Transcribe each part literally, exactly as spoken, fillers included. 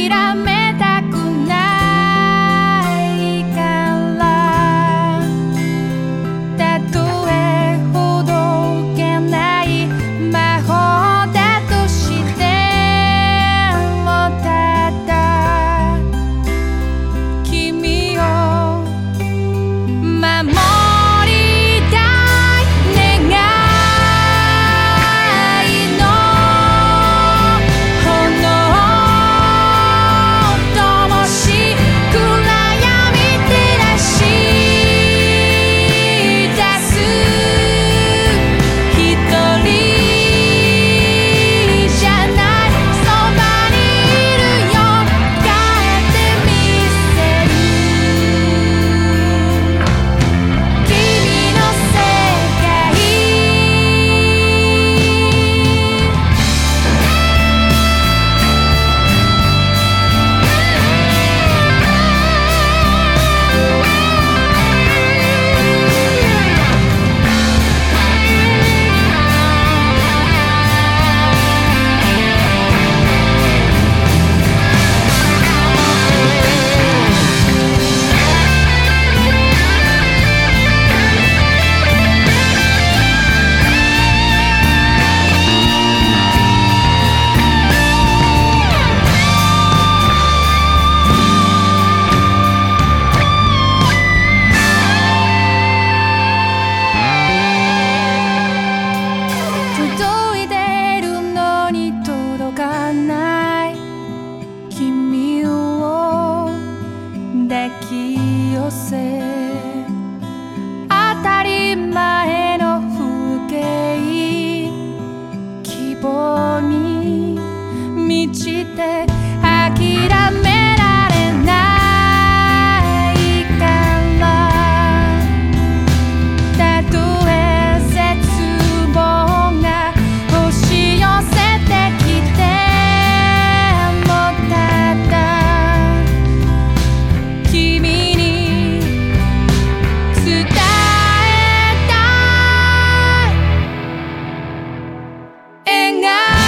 めたくないからたとえほどけない魔法だとしてもただ君を守りたい願いの炎灯し暗闇照らし出す一人じゃないそばにいるよ変えてみせる君の世界届いてるのに届かない君を抱き寄せ当たり前の風景希望に満ちて諦められないからたとえ絶望が押し寄せてきてもただ君に伝えたい描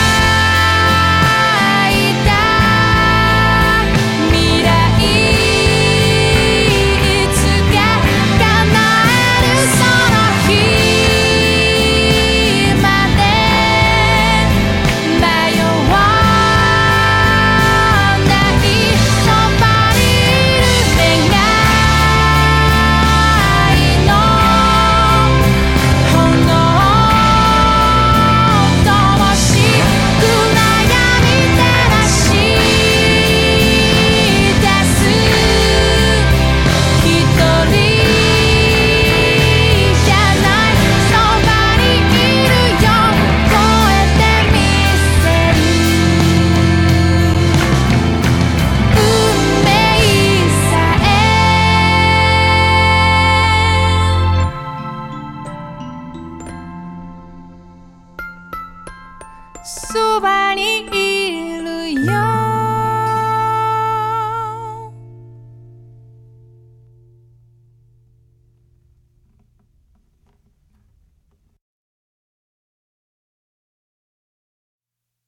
いた未来いつか叶えるその日まで迷わないそばにいる願いの炎灯し暗闇照らし出す一人じゃないそばにいるよ超えてみせる運命さえそばにいるよ